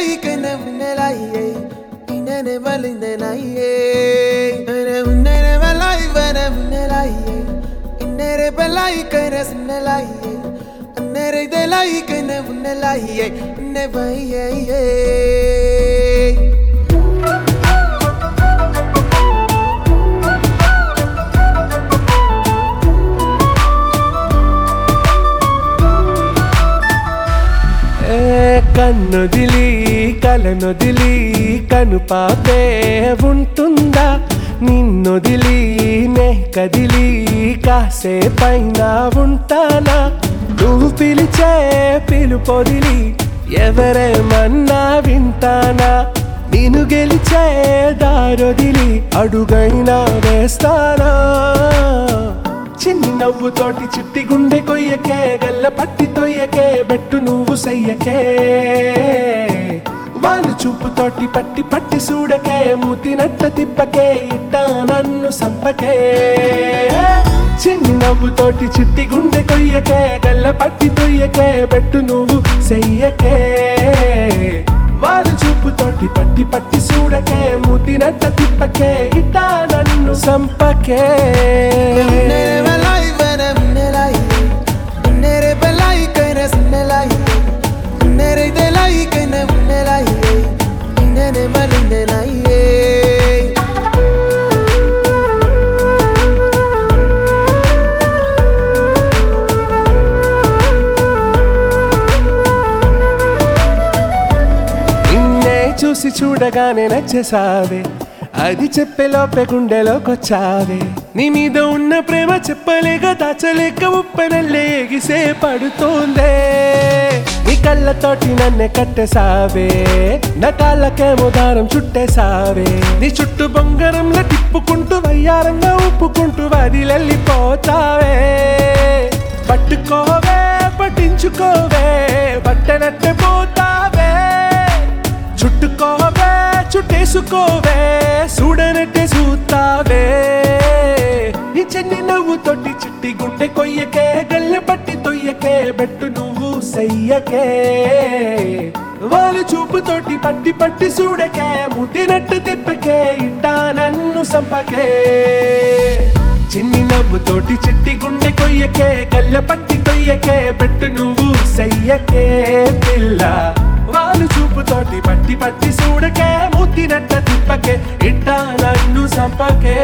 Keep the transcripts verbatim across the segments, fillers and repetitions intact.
like and never like never in the night never like never like never like never like never like never like never కన్నొదిలి కలనొదిలి కను పాపే ఉంటుందా నిన్నొదిలి నే కదిలి కాసేపైనా ఉంటానా నువ్వు పిలిచే పిలుపొదిలి ఎవరేమన్నా వింటానా నేను గెలిచే దారొదిలి అడుగైనా వేస్తానా చిన్ని నవ్వుతోటి చిట్టి గుండె కొయ్యకే గల్ల పట్టి తొయ్యకే బెట్టు నువ్వు సయ్యకే వాళ్ళు చూపుతోటి పట్టి పట్టి చూడకే మూతినట్ట తిప్పకే ఇట్టా నన్ను సంపకే చిన్ని నవ్వుతోటి చిట్టి గుండె కొయ్యకే గల్ల పట్టి తొయ్యకే బెట్టు నువ్వు సయ్యకే వాళ్ళు చూపుతోటి పట్టి పట్టి చూడకే మూతినట్ట తిప్పకే ఇట్టా నన్ను సంపకే చూసి చూడగానే నచ్చేసావే అది చెప్పేలోపే గుండెలోకొచ్చావే నీ మీద ఉన్న ప్రేమ చెప్పలేక దాచలేక ఉప్పెనల్లే ఎగిసే పడుతోందే నీ కళ్ళతోటి నన్నే కట్టేసావే నా కాళ్ళకేమో దారం చుట్టేసావే నీ చుట్టూ బొంగరంలో తిప్పుకుంటూ వయ్యారంగా ఉప్పుకుంటూ వదిలెళ్ళిపోతావే పట్టుకోవే పట్టించుకోవే పట్టనట్టే పోతావే చుట్టుకోవే చుట్టేసుకోవే చూడనట్టే చూస్తావే నీ చెన్ని నవ్వుతోటి చిట్టి గుండె కొయ్యకే గల్లె పట్టి తొయ్యకే బెట్టు నువ్వు సయ్యకే వాళ్ళు చూపుతోటి పట్టి పట్టి చూడకే ముట్టినట్టు తిప్పకే ఇట్టా నన్ను సంపకే చిన్ని నవ్వుతోటి చిట్టి గుండె కొయ్యకే గల్లె పట్టి తొయ్యకే బెట్టు నువ్వు సయ్యకే పిల్ల వాళ్ళు చూపుతోటి పట్టి పట్టి చూడకే ముద్దినట్ట తిప్పకే ఇట్టా నన్ను సంపకే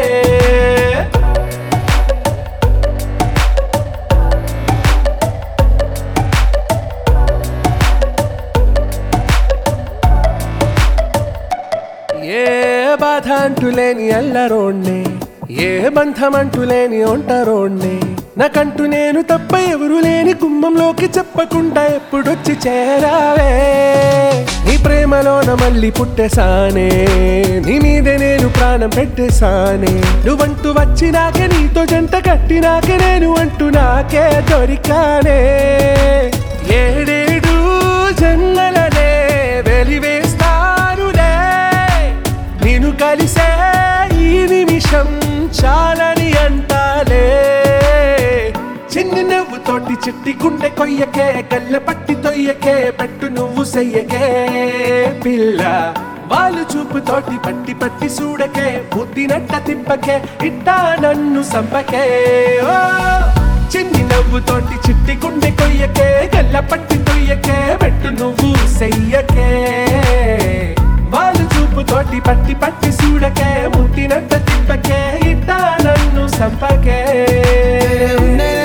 ఏ బాధ అంటులేని అల్లరోణ్ణే ఏ బంధం అంటులేని ఒంటరోణ్ణే నాకంటూ నేను తప్ప ఎవరు లేని గుమ్మంలోకి చెప్పకుండా ఎప్పుడొచ్చి చేరావే నీ ప్రేమలోన మళ్ళీ పుట్టేసానే నీ మీదే నేను ప్రాణం పెట్టేసానే నువ్వంటూ వచ్చినాకే నీతో జంట కట్టినాకే నేను అంటూ నాకే దొరికానే ఏడేడు జన్మలనే వెలివేస్తానులే నేను కలిసే ఈ నిమిషం చాలని అంటాలే చిన్ని నవ్వుతోటి చిట్టి గుండె కొయ్యకే గల్ల పట్టి తొయ్యకే బెట్టు నువ్వు సయ్యకే పిల్ల వాళ్ళు చూపుతోటి పట్టి పట్టి చూడకే ముద్దినట్ట తిప్పకే ఇట్టా నన్ను సంపకే ఓ చిన్ని నవ్వుతోటి చిట్టి గుండె కొయ్యకే గల్ల పట్టి తొయ్యకే బెట్టు నువ్వు సయ్యకే వాళ్ళు చూపుతోటి పట్టి పట్టి చూడకే ముద్దినట్ట తిప్పకే ఇట్టా నన్ను సంపకే